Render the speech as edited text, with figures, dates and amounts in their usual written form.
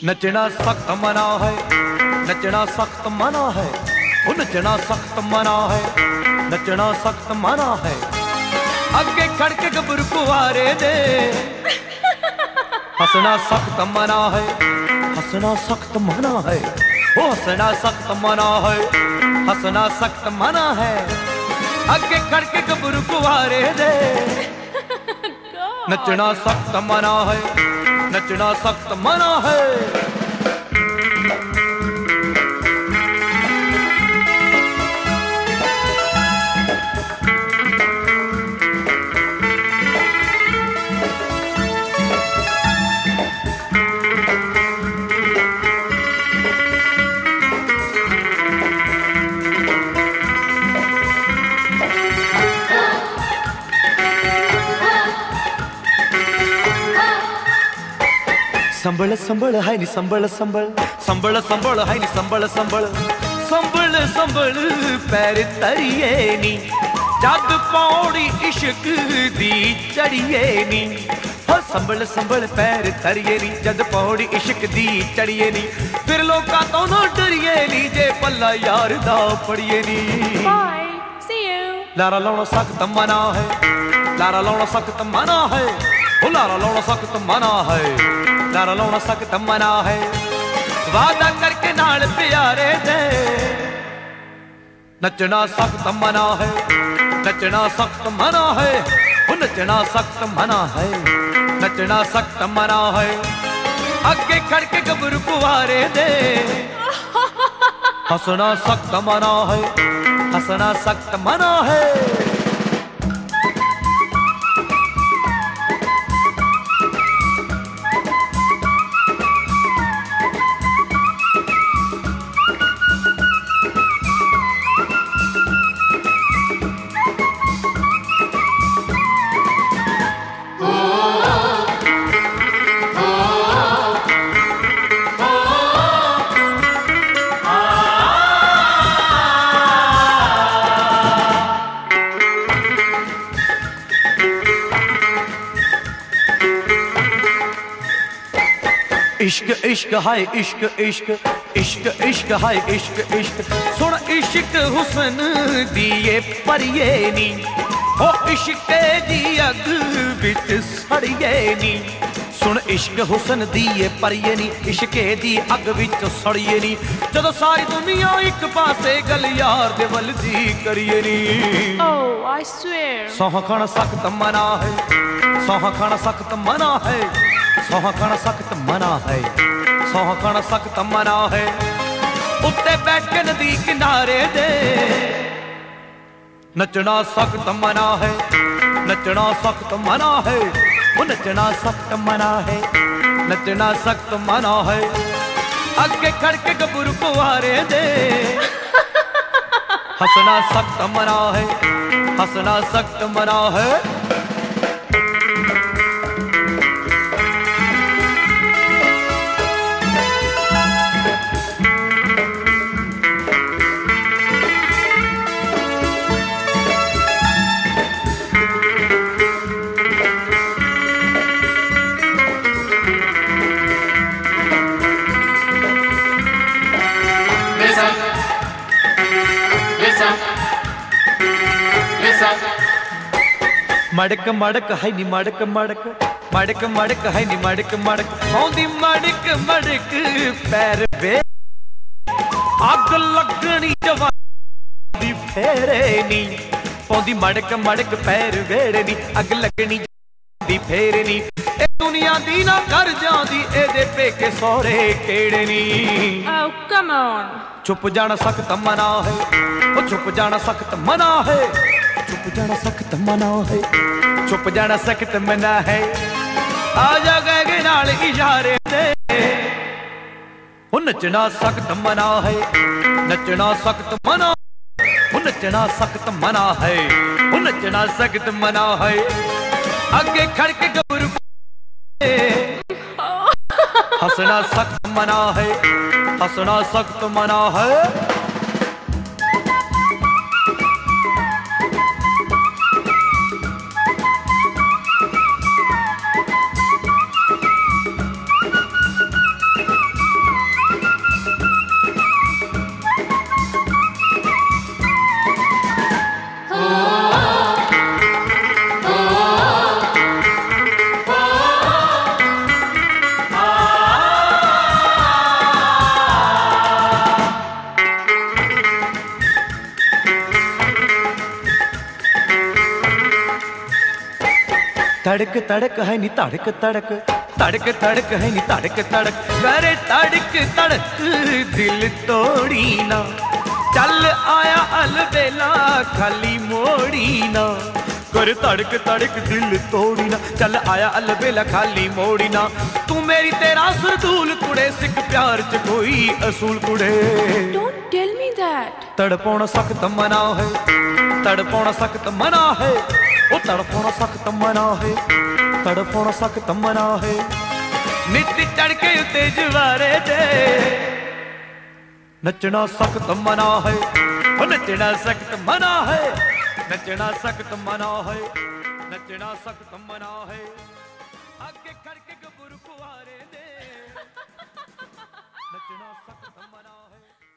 नचना सख्त मना है, नचना सख्त मना है, वो नचना सख्त मना है, नचना सख्त मना है। अगे खड़के गबरू कुवारे दे हंसना सख्त मना है, हंसना सख्त मना है, वो हंसना सख्त मना है, हंसना सख्त मना है। अगे खड़के गबरू कुवारे दे नचना सख्त मना है, नचना सख्त मना है। संबळ संबळ है नी संबळ संबळ, संबळ संबळ है नी संबळ संबळ, संबळ संबळ पैर तरिए नी जद पौड़ी इश्क दी चढ़िए नी। हो संबळ संबळ पैर तरिए नी जद पौड़ी इश्क दी चढ़िए नी। फिर लोका तो ना डरिए नी जे पल्ला यार दा पड़िए नी। Bye, see you। लारा लाउणा सख्त मना है, लारा लाउणा सख्त मना है, ओ लारा लाउणा सख्त मना है, लारा लाउणा सख्त मना है। वादा करके नाल प्यारे दे नचना सख्त मना है, नचना सख्त मना है, ओ नचना सख्त मना है, नचना सख्त मना है। अगे खड़के गबरू कुवारे दे हंसना सख्त मना है, हंसना सख्त मना है। इश्क इश्क हाय इश्क इश्क, इश्क इश्क हाय इश्क इश्क। सुन इश्क हुसन दिए परिए नी, ओ इश्क दी अग बिच सड़िए नी। सुन इश्क हुसन दिए परिए नी, इश्क दी अग बिच सड़िए नी। जदों सारी दुनिया एक पासे गल यार दे वल जी करिए नी। Oh, I swear। सौह खाना सख्त मना है, सौह खाना सख्त मना है, सौह खाना सख्त मना है, सौह खाना सख्त मना है। उत्ते बैठ के नदी किनारे दे नचना सख्त मना है, नचना सख्त मना है, वो नचना सख्त मना है, नचना सख्त मना है। अगे खड़के गबरू कुवारे दे हंसना सख्त मना है, हंसना सख्त मना है। मड़क मड़क है नी मड़क मड़क, मड़क मड़क है नी मड़क मड़क। पौंदी मड़क मड़क पैर वे अग लगनी जवानी फेरे नी। पौंदी मड़क मड़क पैर वेड़े नी अग लगनी दी फेरे नी। ए दुनिया दी ना कर जांदी एदे पेके सोहरे केड़े नी। Oh, come on। चुप जाना सख्त मना है, ओ चुप जाना सख्त मना है, चुप जाना सख्त मना है, चुप जाना सख्त मना है। आजा गए नाल इशारे दे ओ नचना सख्त मना है, नचना सख्त मना, ओ नचना सख्त मना है, ओ नचना सख्त मना है। अगे खड़के गबरू हंसना सख्त मना है, हंसना सख्त मना है। धड़क धड़क है नी धड़क धड़क, धड़क धड़क है नी धड़क धड़क, करे धड़क धड़क दिल तोड़ी ना, चल आया अलबेला खाली मोड़ी ना, कर धड़क धड़क दिल तोड़ी ना, चल आया अलबेला खाली मोड़ी ना। तू मेरी तेरा सरदूल कुड़े, सिख प्यार च कोई असूल कुड़े। Don't tell me that. तड़पाउणा सख्त मना है, तड़पाउणा सख्त मना है, ओ तड़पाउणा सख्त मना है, तड़पाउणा सख्त मना है। नित चढ़ के उत्ते जवारे दे नचना सख्त मना है, ओ नचना सख्त मना है, नचना सख्त मना है, नचना सख्त मना है। आगे खड़के गबरू कुआरे दे नचना सख्त मना है।